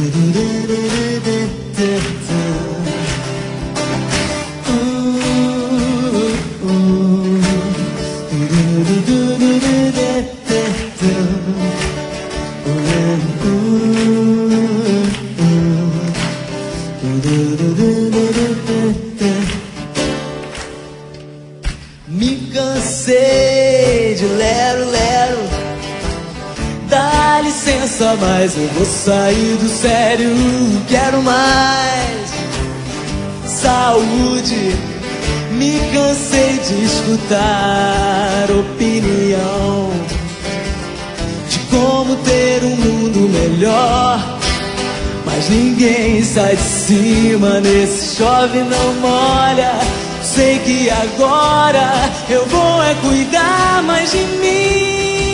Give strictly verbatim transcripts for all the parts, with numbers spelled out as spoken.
Me cansei de lero, lero. Dá licença, mas eu vou sair do sério. Quero mais saúde. Me cansei de escutar opinião de como ter um mundo melhor. Mas ninguém sai de cima nesse chove não molha. Sei que agora eu vou é cuidar mais de mim.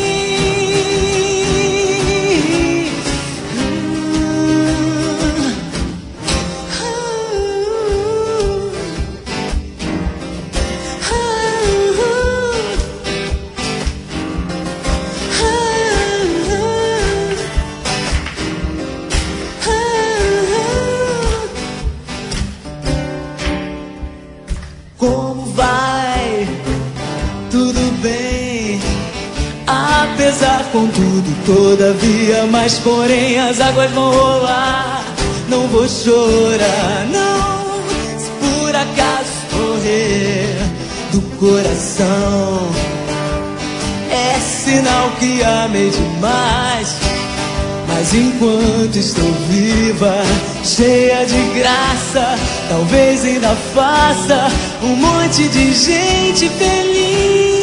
Como vai? Tudo bem? Apesar, contudo, todavia, mas porém as águas vão rolar. Não vou chorar, não. Se por acaso correr do coração, é sinal que amei demais. Mas enquanto estou viva, cheia de graça, talvez ainda faça um monte de gente feliz.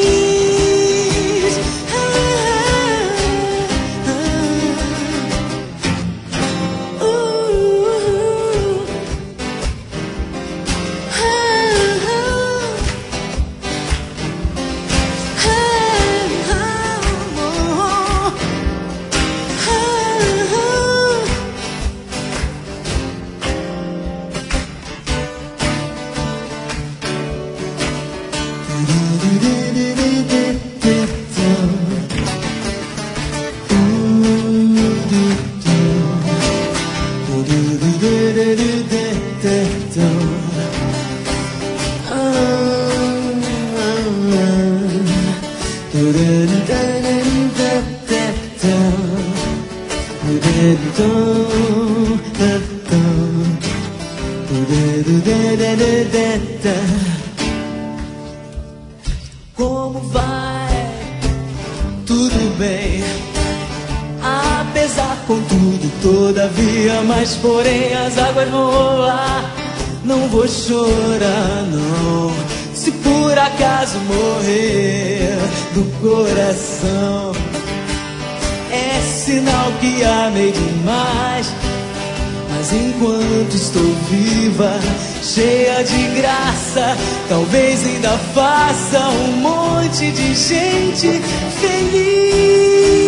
Como vai? Tudo bem. Apesar, contudo, todavia, mas porém as águas vão rolar. Não vou chorar, não. Se por acaso morrer do coração, é sinal que amei demais. Mas enquanto estou viva, cheia de graça, talvez ainda faça um monte de gente feliz.